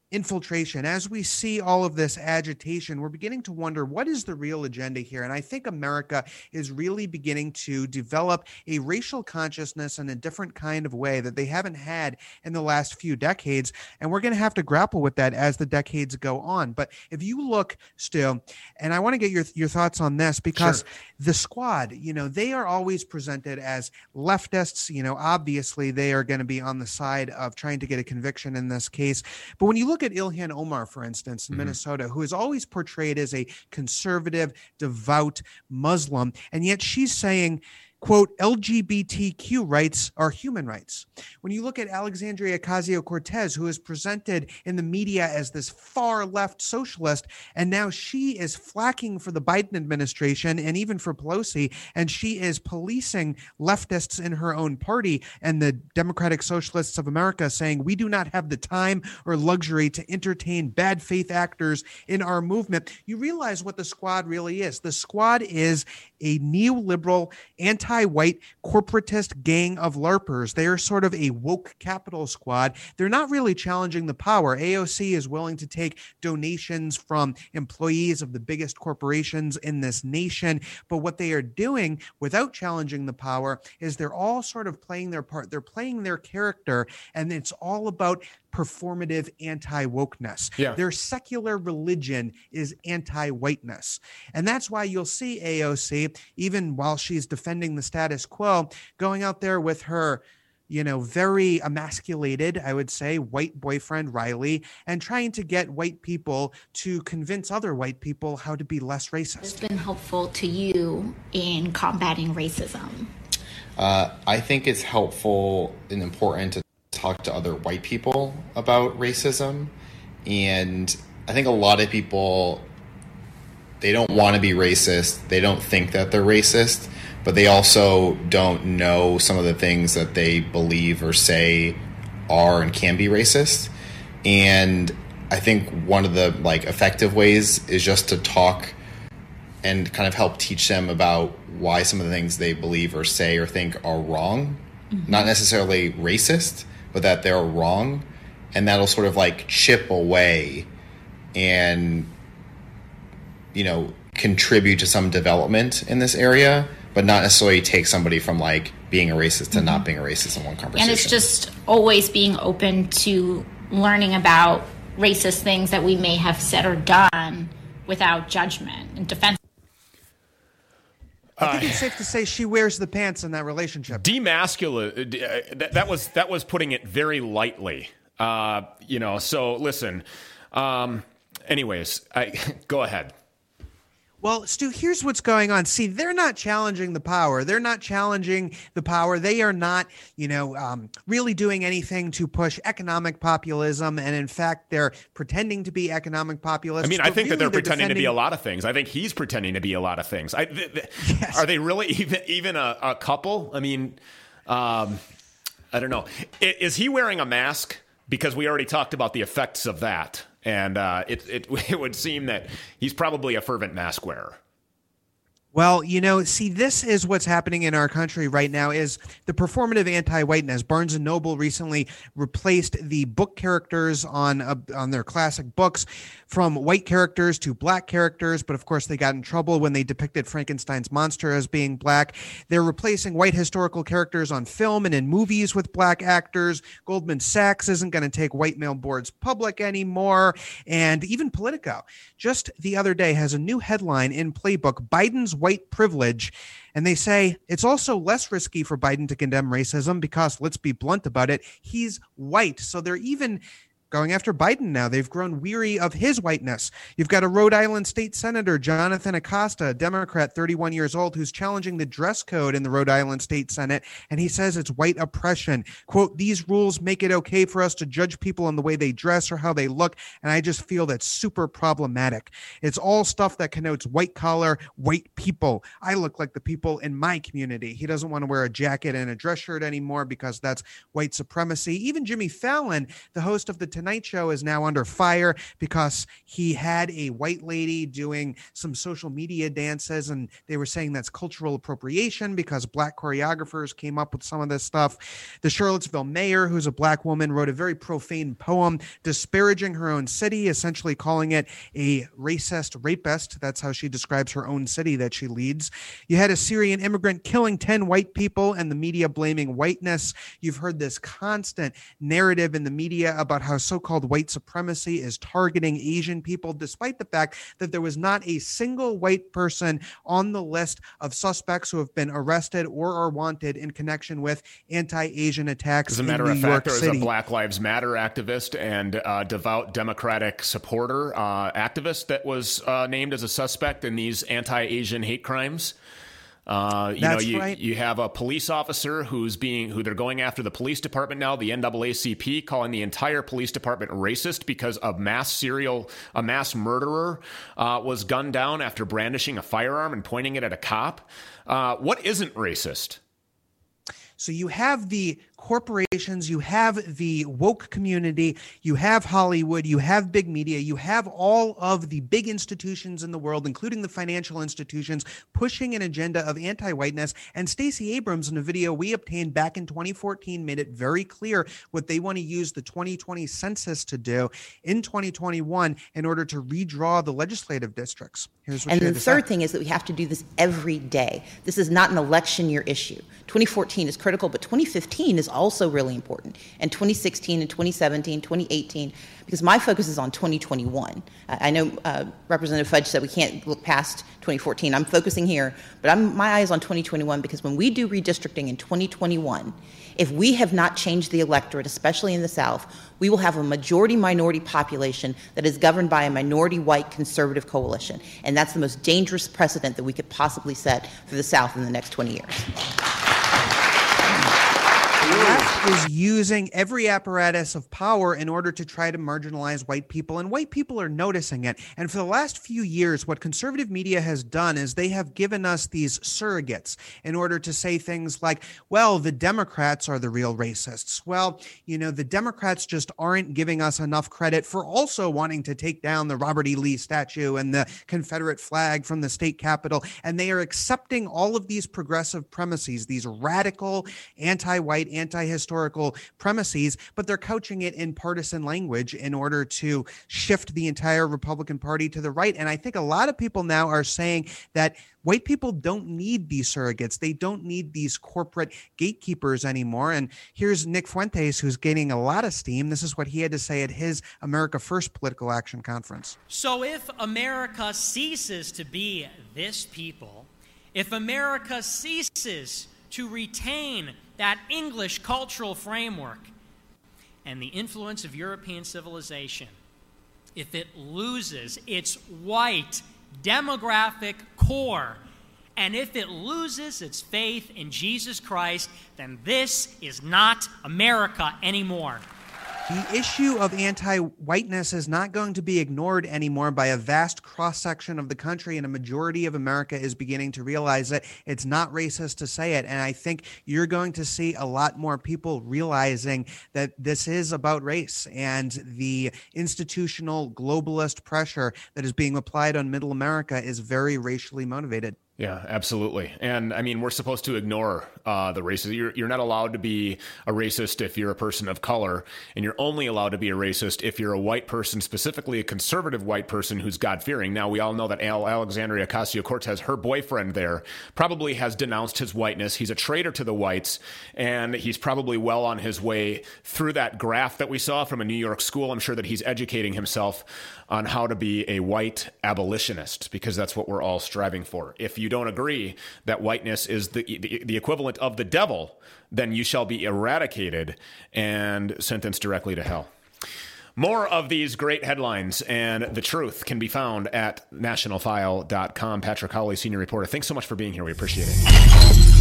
infiltration, as we see all of this agitation, we're beginning to wonder what is the real agenda here. And I think America is really beginning to develop a racial consciousness in a different kind of way that they haven't had in the last few decades. And we're going to have to grapple with that as the decades go on. But if you look, Stu, and I want to get your, your thoughts on this, because sure. the Squad, you know, they are always presented as leftists. You know, obviously they are going to be on the side of trying to get a conviction in this case. But when you look at Ilhan Omar, for instance, in mm-hmm. Minnesota, who is always portrayed as a conservative, devout Muslim, and yet she's saying, quote, L G B T Q rights are human rights. When you look at Alexandria Ocasio-Cortez, who is presented in the media as this far left socialist, and now she is flacking for the Biden administration and even for Pelosi, and she is policing leftists in her own party and the Democratic Socialists of America, saying we do not have the time or luxury to entertain bad faith actors in our movement. You realize what the Squad really is. The Squad is a neoliberal, anti-white, corporatist gang of LARPers. They are sort of a woke capital squad. They're not really challenging the power. A O C is willing to take donations from employees of the biggest corporations in this nation. But what they are doing without challenging the power is they're all sort of playing their part. They're playing their character, and it's all about performative anti-wokeness. Yeah. Their secular religion is anti-whiteness. And that's why you'll see A O C, even while she's defending the status quo, going out there with her, you know, very emasculated, I would say, white boyfriend, Riley, and trying to get white people to convince other white people how to be less racist. It's been helpful to you in combating racism? Uh, I think it's helpful and important to talk to other white people about racism. And I think a lot of people, they don't want to be racist. They don't think that they're racist, but they also don't know some of the things that they believe or say are and can be racist. And I think one of the like effective ways is just to talk and kind of help teach them about why some of the things they believe or say or think are wrong, mm-hmm. not necessarily racist, but that they're wrong. And that'll sort of like chip away and, you know, contribute to some development in this area, but not necessarily take somebody from like being a racist to mm-hmm. not being a racist in one conversation. And it's just always being open to learning about racist things that we may have said or done without judgment and defense. I think it's safe to say she wears the pants in that relationship. Demasculate. Uh, that, that was that was putting it very lightly. Uh, you know. So listen. Um, anyways, I, go ahead. Well, Stu, here's what's going on. See, they're not challenging the power. They're not challenging the power. They are not, you know, um, really doing anything to push economic populism. And in fact, they're pretending to be economic populists. I mean, I think really that they're, they're pretending defending... to be a lot of things. I think he's pretending to be a lot of things. I, th- th- yes. Are they really even even a, a couple? I mean, um, I don't know. I, is he wearing a mask? Because we already talked about the effects of that. And uh, it, it it would seem that he's probably a fervent mask wearer. Well, you know, see, this is what's happening in our country right now is the performative anti-whiteness. Barnes and Noble recently replaced the book characters on uh, on their classic books from white characters to black characters. But of course, they got in trouble when they depicted Frankenstein's monster as being black. They're replacing white historical characters on film and in movies with black actors. Goldman Sachs isn't going to take white male boards public anymore. And even Politico, just the other day, has a new headline in Playbook, Biden's white privilege. And they say it's also less risky for Biden to condemn racism because, let's be blunt about it, he's white. So they're even going after Biden now. They've grown weary of his whiteness. You've got a Rhode Island state senator, Jonathan Acosta, a Democrat, thirty-one years old, who's challenging the dress code in the Rhode Island State Senate. And he says it's white oppression. Quote, these rules make it okay for us to judge people on the way they dress or how they look. And I just feel that's super problematic. It's all stuff that connotes white collar, white people. I look like the people in my community. He doesn't want to wear a jacket and a dress shirt anymore because that's white supremacy. Even Jimmy Fallon, the host of the Tonight Show is now under fire because he had a white lady doing some social media dances, and they were saying that's cultural appropriation because black choreographers came up with some of this stuff. The Charlottesville mayor, who's a black woman, wrote a very profane poem disparaging her own city, essentially calling it a racist rapist. That's how she describes her own city that she leads. You had a Syrian immigrant killing ten white people and the media blaming whiteness. You've heard this constant narrative in the media about how so-called white supremacy is targeting Asian people, despite the fact that there was not a single white person on the list of suspects who have been arrested or are wanted in connection with anti-Asian attacks. As a matter in of New fact, York there was City. a Black Lives Matter activist and uh, devout Democratic supporter uh, activist that was uh, named as a suspect in these anti-Asian hate crimes. Uh, you That's know, you, right. you have a police officer who's being, who they're going after the police department now, the N double A C P, calling the entire police department racist because a mass serial, a mass murderer uh, was gunned down after brandishing a firearm and pointing it at a cop. Uh, what isn't racist? So you have the corporations, you have the woke community, you have Hollywood, you have big media, you have all of the big institutions in the world, including the financial institutions, pushing an agenda of anti-whiteness. And Stacey Abrams, in a video we obtained back in twenty fourteen, made it very clear what they want to use the twenty twenty census to do in twenty twenty-one in order to redraw the legislative districts. Here's what and she the had to third say. thing is that we have to do this every day. This is not an election year issue. twenty fourteen is critical, but twenty fifteen is also really important, and twenty sixteen and twenty seventeen, twenty eighteen, because my focus is on twenty twenty-one. I know uh, Representative Fudge said we can't look past twenty fourteen. I'm focusing here, but I'm, my eye is on twenty twenty-one, because when we do redistricting in twenty twenty-one, if we have not changed the electorate, especially in the South, we will have a majority-minority population that is governed by a minority-white conservative coalition, and that's the most dangerous precedent that we could possibly set for the South in the next twenty years. The left is using every apparatus of power in order to try to marginalize white people, and white people are noticing it. And for the last few years, what conservative media has done is they have given us these surrogates in order to say things like, well, the Democrats are the real racists. Well, you know, the Democrats just aren't giving us enough credit for also wanting to take down the Robert E. Lee statue and the Confederate flag from the state capitol. And they are accepting all of these progressive premises, these radical, anti-white, anti-historical premises, but they're couching it in partisan language in order to shift the entire Republican Party to the right. And I think a lot of people now are saying that white people don't need these surrogates. They don't need these corporate gatekeepers anymore. And here's Nick Fuentes, who's gaining a lot of steam. This is what he had to say at his America First political action conference. So if America ceases to be this people, if America ceases to retain that English cultural framework and the influence of European civilization, if it loses its white demographic core, and if it loses its faith in Jesus Christ, then this is not America anymore. The issue of anti-whiteness is not going to be ignored anymore by a vast cross-section of the country, and a majority of America is beginning to realize that it's not racist to say it. And I think you're going to see a lot more people realizing that this is about race, and the institutional globalist pressure that is being applied on middle America is very racially motivated. Yeah, absolutely. And I mean, we're supposed to ignore uh, the races. You're, you're not allowed to be a racist if you're a person of color, and you're only allowed to be a racist if you're a white person, specifically a conservative white person who's God-fearing. Now, we all know that Al- Alexandria Ocasio-Cortez, her boyfriend there, probably has denounced his whiteness. He's a traitor to the whites, and he's probably well on his way through that graph that we saw from a New York school. I'm sure that he's educating himself on how to be a white abolitionist, because that's what we're all striving for. If you don't agree that whiteness is the, the the equivalent of the devil, then you shall be eradicated and sentenced directly to hell. More of these great headlines and the truth can be found at national file dot com. Patrick Howley, senior reporter, thanks so much for being here. We appreciate it.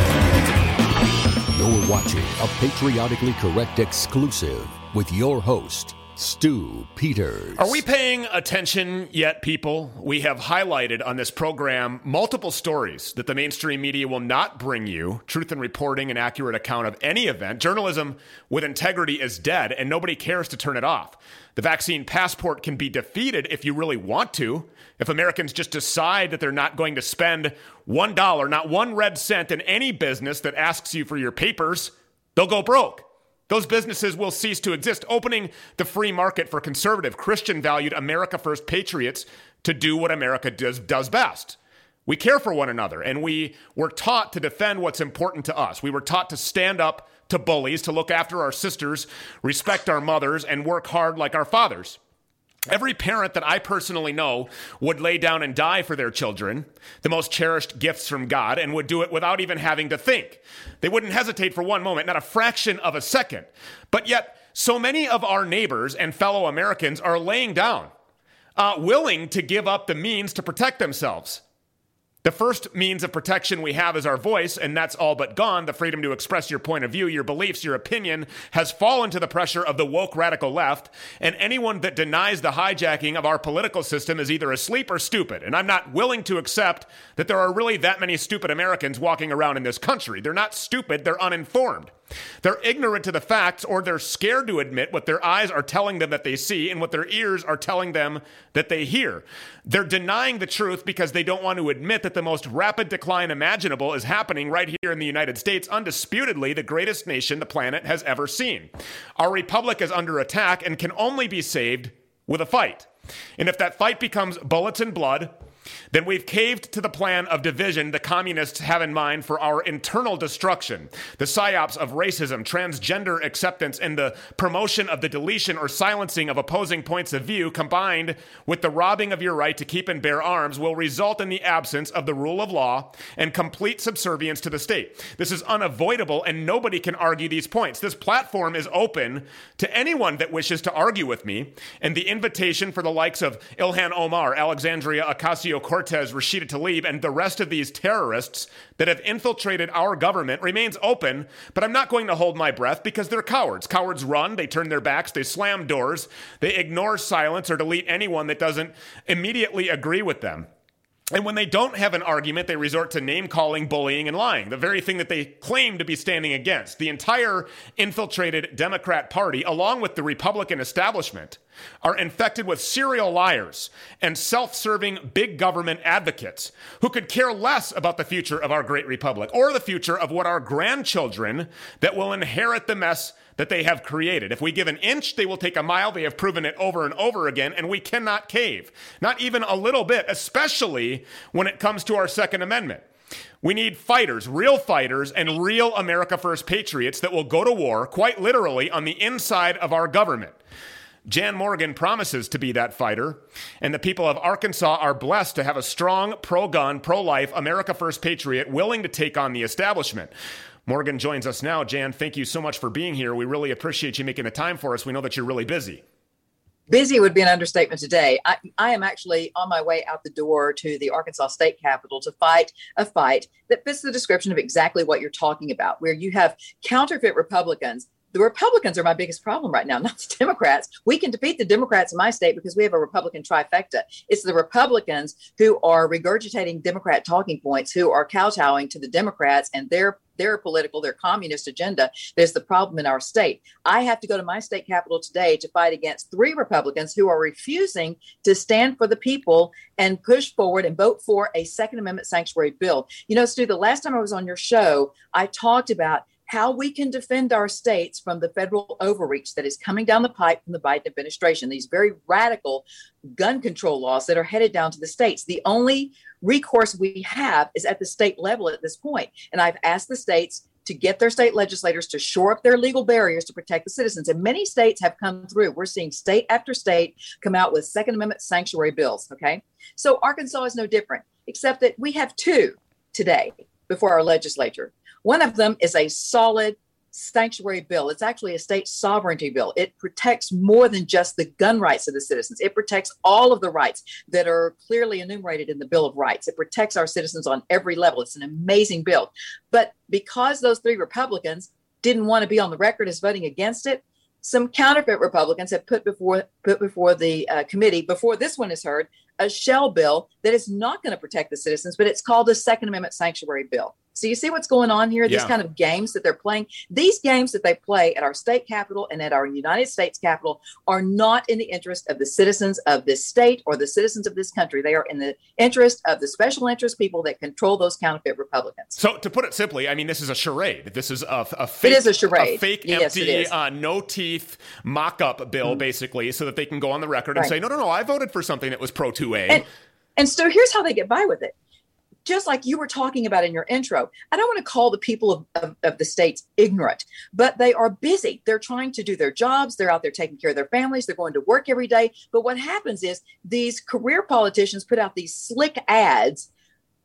Watching a Patriotically Correct exclusive with your host, Stu Peters. Are we paying attention yet, people? We have highlighted on this program multiple stories that the mainstream media will not bring you. Truth in reporting an accurate account of any event. Journalism with integrity is dead, and nobody cares to turn it off. The vaccine passport can be defeated if you really want to. If Americans just decide that they're not going to spend one dollar, not one red cent in any business that asks you for your papers, they'll go broke. Those businesses will cease to exist, opening the free market for conservative, Christian-valued, America-first patriots to do what America does, does best. We care for one another, and we were taught to defend what's important to us. We were taught to stand up to bullies, to look after our sisters, respect our mothers, and work hard like our fathers. Every parent that I personally know would lay down and die for their children, the most cherished gifts from God, and would do it without even having to think. They wouldn't hesitate for one moment, not a fraction of a second. But yet, so many of our neighbors and fellow Americans are laying down, uh, willing to give up the means to protect themselves. The first means of protection we have is our voice, and that's all but gone. The freedom to express your point of view, your beliefs, your opinion has fallen to the pressure of the woke radical left, and anyone that denies the hijacking of our political system is either asleep or stupid. And I'm not willing to accept that there are really that many stupid Americans walking around in this country. They're not stupid, they're uninformed. They're ignorant to the facts, or they're scared to admit what their eyes are telling them that they see and what their ears are telling them that they hear. They're denying the truth because they don't want to admit that the most rapid decline imaginable is happening right here in the United States, undisputedly the greatest nation the planet has ever seen. Our republic is under attack and can only be saved with a fight. And if that fight becomes bullets and blood, then we've caved to the plan of division the communists have in mind for our internal destruction. The psyops of racism, transgender acceptance, and the promotion of the deletion or silencing of opposing points of view, combined with the robbing of your right to keep and bear arms, will result in the absence of the rule of law and complete subservience to the state. This is unavoidable, and nobody can argue these points. This platform is open to anyone that wishes to argue with me, and the invitation for the likes of Ilhan Omar, Alexandria Ocasio-Cortez, Rashida Tlaib, and the rest of these terrorists that have infiltrated our government remains open, but I'm not going to hold my breath because they're cowards. Cowards run, they turn their backs, they slam doors, they ignore silence or delete anyone that doesn't immediately agree with them. And when they don't have an argument, they resort to name-calling, bullying, and lying, the very thing that they claim to be standing against. The entire infiltrated Democrat Party, along with the Republican establishment, are infected with serial liars and self-serving big government advocates who could care less about the future of our great republic or the future of what our grandchildren that will inherit the mess that they have created. If we give an inch, they will take a mile. They have proven it over and over again, and we cannot cave. Not even a little bit, especially when it comes to our Second Amendment. We need fighters, real fighters, and real America First patriots that will go to war, quite literally, on the inside of our government. Jan Morgan promises to be that fighter, and the people of Arkansas are blessed to have a strong, pro-gun, pro-life, America First patriot willing to take on the establishment. Morgan joins us now. Jan, thank you so much for being here. We really appreciate you making the time for us. We know that you're really busy. Busy would be an understatement today. I, I am actually on my way out the door to the Arkansas State Capitol to fight a fight that fits the description of exactly what you're talking about, where you have counterfeit Republicans. The Republicans are my biggest problem right now, not the Democrats. We can defeat the Democrats in my state because we have a Republican trifecta. It's the Republicans who are regurgitating Democrat talking points, who are kowtowing to the Democrats and their their political, their communist agenda. There's the problem in our state. I have to go to my state capitol today to fight against three Republicans who are refusing to stand for the people and push forward and vote for a Second Amendment sanctuary bill. You know, Stu, the last time I was on your show, I talked about how we can defend our states from the federal overreach that is coming down the pipe from the Biden administration, these very radical gun control laws that are headed down to the states. The only recourse we have is at the state level at this point. And I've asked the states to get their state legislators to shore up their legal barriers to protect the citizens. And many states have come through. We're seeing state after state come out with Second Amendment sanctuary bills. Okay. So Arkansas is no different, except that we have two today before our legislature. One of them is a solid sanctuary bill. It's actually a state sovereignty bill. It protects more than just the gun rights of the citizens. It protects all of the rights that are clearly enumerated in the Bill of Rights. It protects our citizens on every level. It's an amazing bill. But because those three Republicans didn't want to be on the record as voting against it, some counterfeit Republicans have put before put before the uh, committee, before this one is heard, a shell bill that is not going to protect the citizens, but it's called a Second Amendment sanctuary bill. So you see what's going on here? These Yeah. kind of games that they're playing, these games that they play at our state capitol and at our United States Capitol are not in the interest of the citizens of this state or the citizens of this country. They are in the interest of the special interest people that control those counterfeit Republicans. So to put it simply, I mean, this is a charade. This is a, a fake, It is a charade. a fake, Yes, it empty, is. uh, no teeth mock-up bill, Mm-hmm. basically, so that they can go on the record and Right. say, no, no, no, I voted for something that was pro two A. And, and so here's how they get by with it. Just like you were talking about in your intro, I don't want to call the people of, of, of the states ignorant, but they are busy. They're trying to do their jobs. They're out there taking care of their families. They're going to work every day. But what happens is these career politicians put out these slick ads,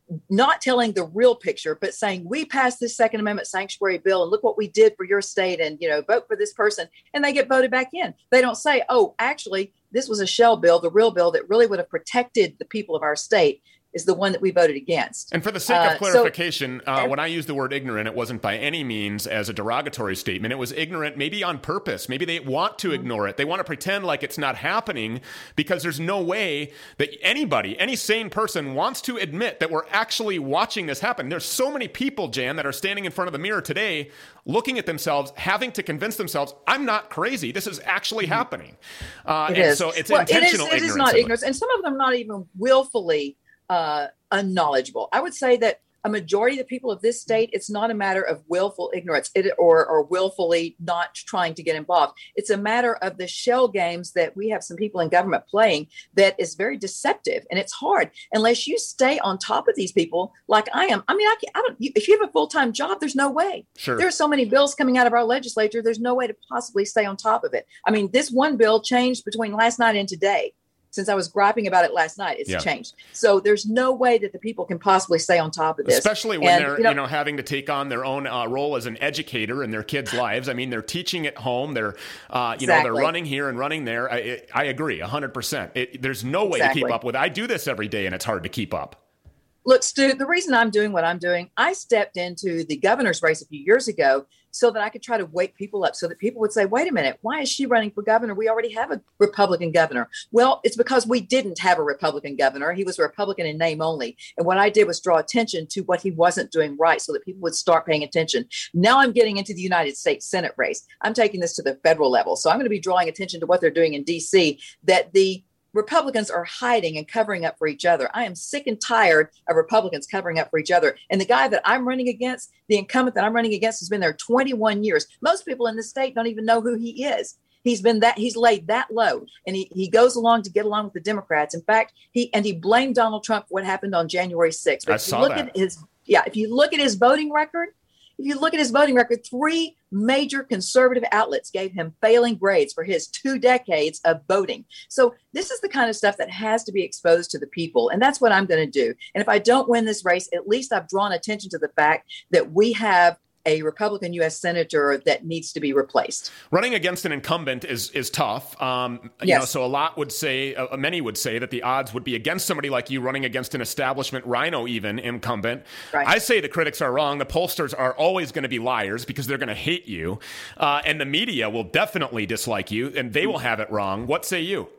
not telling the real picture, but saying, we passed this Second Amendment sanctuary bill and look what we did for your state, and, you know, vote for this person. And they get voted back in. They don't say, oh, actually, this was a shell bill. The real bill that really would have protected the people of our state is the one that we voted against. And for the sake Uh, of so- clarification, uh, when I used the word ignorant, it wasn't by any means as a derogatory statement. It was ignorant maybe on purpose. Maybe they want to ignore it. They want to pretend like it's not happening because there's no way that anybody, any sane person wants to admit that we're actually watching this happen. There's so many people, Jan, that are standing in front of the mirror today looking at themselves, having to convince themselves, I'm not crazy. This is actually happening. Uh, It and is. so it's Well, it is- intentional it is ignorance. not of it. ignorance. And some of them not even willfully uh, unknowledgeable. I would say that a majority of the people of this state, it's not a matter of willful ignorance it, or, or willfully not trying to get involved. It's a matter of the shell games that we have some people in government playing that is very deceptive. And it's hard unless you stay on top of these people like I am. I mean, I, can't, I don't, if you have a full-time job, there's no way. Sure. There are so many bills coming out of our legislature. There's no way to possibly stay on top of it. I mean, this one bill changed between last night and today. Since I was griping about it last night, it's Yeah. changed. So there's no way that the people can possibly stay on top of this. Especially when And, they're, you know, you know, having to take on their own uh, role as an educator in their kids' lives. I mean, they're teaching at home. They're, uh, you know, they're Exactly. running here and running there. I, it, I agree, one hundred percent. It, there's no way to keep Exactly. up with. I do this every day, and it's hard to keep up. Look, Stu, the reason I'm doing what I'm doing, I stepped into the governor's race a few years ago so that I could try to wake people up, so that people would say, wait a minute, why is she running for governor? We already have a Republican governor. Well, it's because we didn't have a Republican governor. He was a Republican in name only. And what I did was draw attention to what he wasn't doing right so that people would start paying attention. Now I'm getting into the United States Senate race. I'm taking this to the federal level. So I'm going to be drawing attention to what they're doing in D C, that the Republicans are hiding and covering up for each other. I am sick and tired of Republicans covering up for each other. And the guy that I'm running against, the incumbent that I'm running against, has been there twenty-one years. Most people in this state don't even know who he is. He's been that he's laid that low, and he, he goes along to get along with the Democrats. In fact, he and he blamed Donald Trump for what happened on January sixth. But I if you saw look that. at his yeah, if you look at his voting record, if you look at his voting record, three major conservative outlets gave him failing grades for his two decades of voting. So this is the kind of stuff that has to be exposed to the people. And that's what I'm going to do. And if I don't win this race, at least I've drawn attention to the fact that we have a Republican U S senator that needs to be replaced. Running against an incumbent is is tough. Um, you Yes. know, so a lot would say, uh, many would say that the odds would be against somebody like you running against an establishment rhino, even incumbent. Right. I say the critics are wrong. The pollsters are always going to be liars because they're going to hate you, uh, and the media will definitely dislike you, and they will have it wrong. What say you?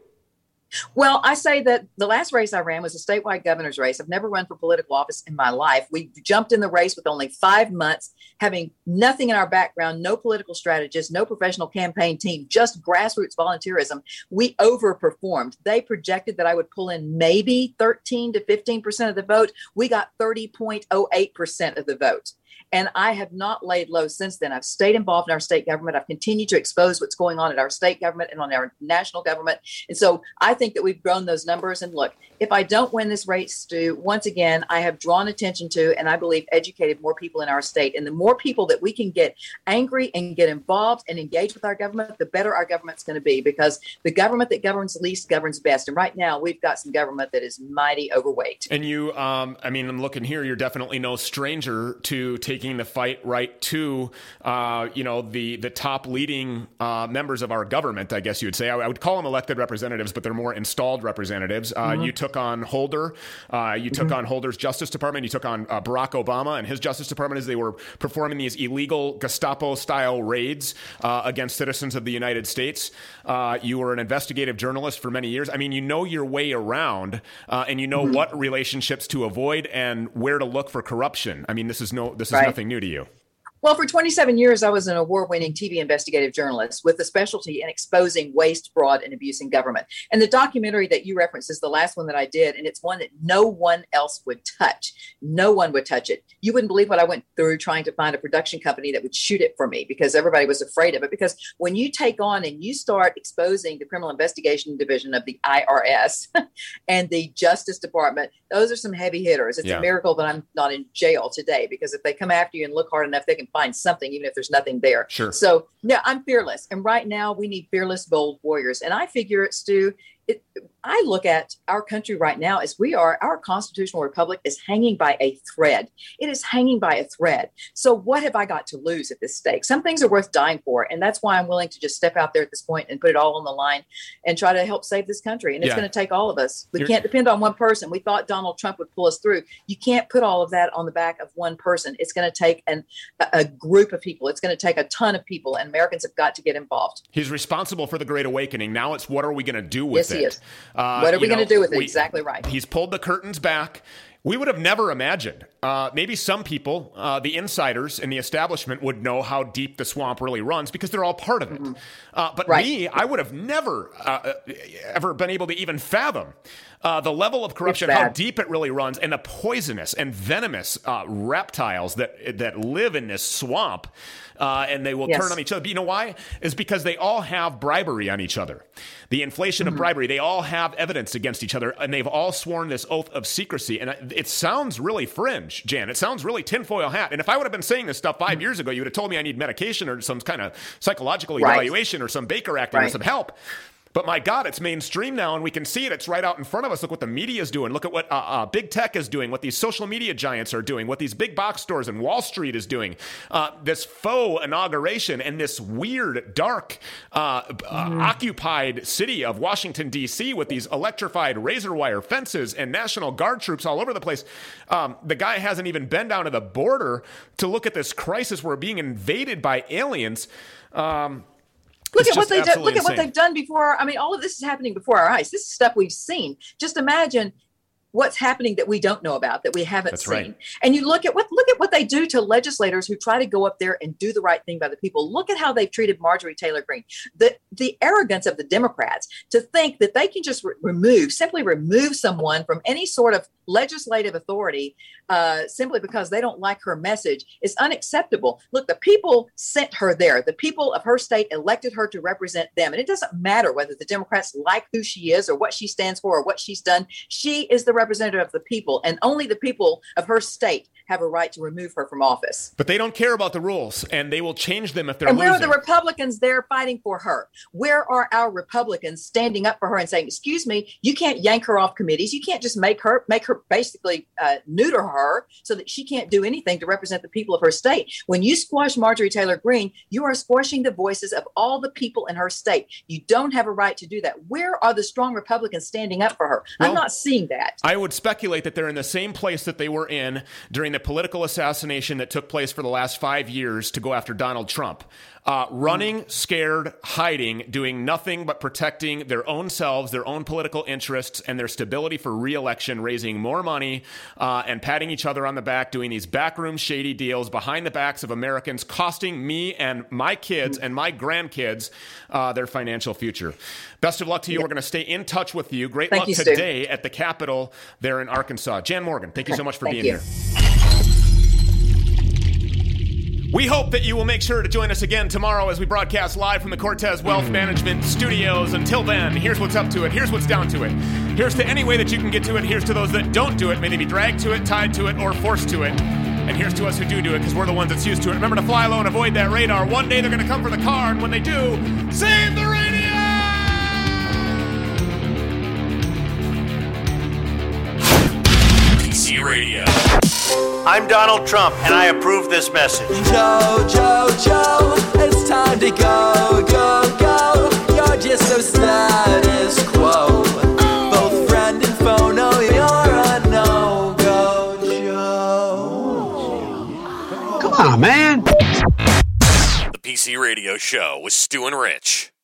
Well, I say that the last race I ran was a statewide governor's race. I've never run for political office in my life. We jumped in the race with only five months, having nothing in our background, no political strategist, no professional campaign team, just grassroots volunteerism. We overperformed. They projected that I would pull in maybe thirteen to fifteen percent of the vote. We got thirty point oh eight percent of the vote. And I have not laid low since then. I've stayed involved in our state government. I've continued to expose what's going on at our state government and on our national government. And so I think that we've grown those numbers. And look, if I don't win this race, Stu, once again, I have drawn attention to, and I believe educated more people in our state. And the more people that we can get angry and get involved and engage with our government, the better our government's going to be, because the government that governs least governs best. And right now we've got some government that is mighty overweight. And you, um, I mean, I'm looking here, you're definitely no stranger to taking taking the fight right to, uh, you know, the the top leading uh, members of our government, I guess you would say. I, I would call them elected representatives, but they're more installed representatives. Uh, mm-hmm. You took on Holder. Uh, you took mm-hmm. on Holder's Justice Department. You took on uh, Barack Obama and his Justice Department as they were performing these illegal Gestapo-style raids uh, against citizens of the United States. Uh, you were an investigative journalist for many years. I mean, you know your way around, uh, and you know mm-hmm. what relationships to avoid and where to look for corruption. I mean, this is no, this is right. nothing new to you. Well, for twenty-seven years, I was an award-winning T V investigative journalist with a specialty in exposing waste, fraud, and abuse in government. And the documentary that you referenced is the last one that I did, and it's one that no one else would touch. No one would touch it. You wouldn't believe what I went through trying to find a production company that would shoot it for me because everybody was afraid of it. Because when you take on and you start exposing the Criminal Investigation Division of the I R S and the Justice Department, those are some heavy hitters. It's yeah. a miracle that I'm not in jail today, because if they come after you and look hard enough, they can find something, even if there's nothing there. Sure. So yeah, I'm fearless. And right now we need fearless, bold warriors. And I figure, Stu, it, I look at our country right now as we are, our constitutional republic is hanging by a thread. It is hanging by a thread. So what have I got to lose at this stake? Some things are worth dying for. And that's why I'm willing to just step out there at this point and put it all on the line and try to help save this country. And it's yeah. going to take all of us. We You're- can't depend on one person. We thought Donald Trump would pull us through. You can't put all of that on the back of one person. It's going to take an, a, a group of people. It's going to take a ton of people, and Americans have got to get involved. He's responsible for the Great Awakening. Now it's what are we going to do with yes, it? He is. Uh, what are we going to do with it? We, exactly right. He's pulled the curtains back. We would have never imagined. Uh, maybe some people, uh, the insiders in the establishment, would know how deep the swamp really runs because they're all part of it. Mm-hmm. Uh, but right. me, I would have never uh, ever been able to even fathom uh, the level of corruption, how deep it really runs, and the poisonous and venomous uh, reptiles that that live in this swamp. Uh, and they will yes. turn on each other. But you know why? Is because they all have bribery on each other. The inflation mm-hmm. of bribery, they all have evidence against each other, and they've all sworn this oath of secrecy. And it sounds really fringe, Jan. It sounds really tinfoil hat. And if I would have been saying this stuff five mm-hmm. years ago, you would have told me I need medication or some kind of psychological right. evaluation or some Baker Act right. or some help. But my God, it's mainstream now, and we can see it. It's right out in front of us. Look what the media is doing. Look at what uh, uh, big tech is doing, what these social media giants are doing, what these big box stores and Wall Street is doing. Uh, this faux inauguration and this weird, dark, uh, mm. uh, occupied city of Washington, D C with these electrified razor wire fences and National Guard troops all over the place. Um, the guy hasn't even been down to the border to look at this crisis. We're being invaded by aliens. Um Look at what they do, look insane. at what they've done before. I mean, all of this is happening before our eyes. This is stuff we've seen. Just imagine what's happening that we don't know about, that we haven't That's seen. Right. And you look at what look at what they do to legislators who try to go up there and do the right thing by the people. Look at how they've treated Marjorie Taylor Greene. The the arrogance of the Democrats to think that they can just re- remove, simply remove someone from any sort of legislative authority uh, simply because they don't like her message is unacceptable. Look, the people sent her there. The people of her state elected her to represent them. And it doesn't matter whether the Democrats like who she is or what she stands for or what she's done. She is the representative of the people, and only the people of her state have a right to remove her from office. But they don't care about the rules, and they will change them if they're and where losing. are the Republicans there fighting for her? Where are our Republicans standing up for her and saying, excuse me, you can't yank her off committees. You can't just make her make her basically uh, neuter her so that she can't do anything to represent the people of her state. When you squash Marjorie Taylor Greene, you are squashing the voices of all the people in her state. You don't have a right to do that. Where are the strong Republicans standing up for her? Well, I'm not seeing that. I would speculate that they're in the same place that they were in during the political assassination that took place for the last five years to go after Donald Trump. Uh, running, scared, hiding, doing nothing but protecting their own selves, their own political interests, and their stability for re-election, raising more money uh, and patting each other on the back, doing these backroom shady deals behind the backs of Americans, costing me and my kids and my grandkids uh, their financial future. Best of luck to you. Yeah. We're going to stay in touch with you. Great thank luck you, today Stu. At the Capitol there in Arkansas. Jan Morgan, thank you so much for thank being you. here. We hope that you will make sure to join us again tomorrow as we broadcast live from the Cortez Wealth Management Studios. Until then, here's what's up to it. Here's what's down to it. Here's to any way that you can get to it. Here's to those that don't do it. May they be dragged to it, tied to it, or forced to it. And here's to us who do do it, because we're the ones that's used to it. Remember to fly low and avoid that radar. One day they're going to come for the car, and when they do, save the radio! D C Radio. I'm Donald Trump, and I approve this message. Joe, Joe, Joe, it's time to go, go, go. You're just so status quo. Both friend and foe know you're a no-go, Joe. Come on, man. The P C Radio Show with Stu and Rich.